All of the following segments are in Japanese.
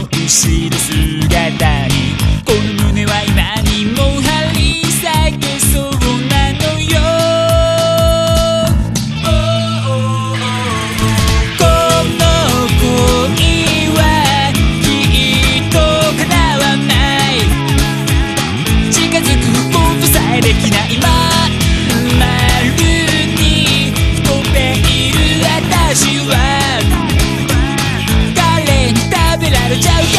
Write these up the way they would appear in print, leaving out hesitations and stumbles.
後ろ姿にこの胸は今にも張り裂けそうなのよ。この恋はきっと叶わない。近づくことさえできないままるに飛んでいる私は彼に食べられちゃうから。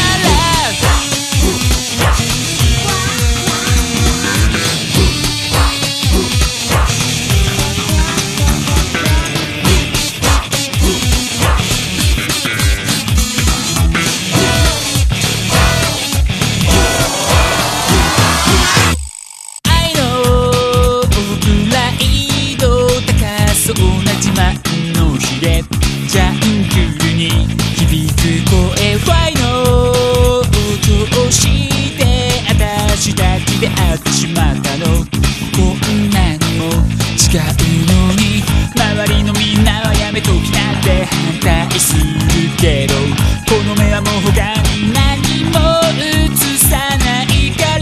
愛のプライド高そうな自慢のひげジャングルに響く声ファイの音をして私たちで会ってしまったの。こんなにも違うのに周りのみんなはやめときなって反対するけどこの目はもう他に何も映さないから。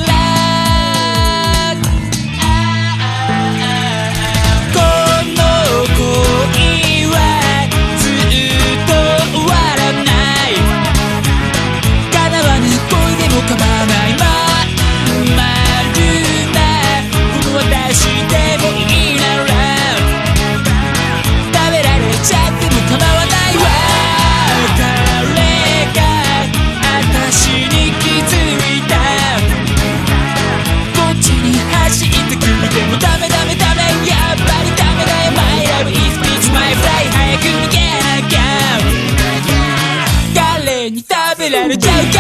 この恋はずっと終わらない。叶わぬ恋でも構わないまるなこの私でもいいなら食べられちゃっても構わないわ。誰が私に気づいた。こっちに走ってくるでもダメダメダメやっぱりダメだよ My love is it's my fly 早く逃げなきゃ彼に食べられちゃうから。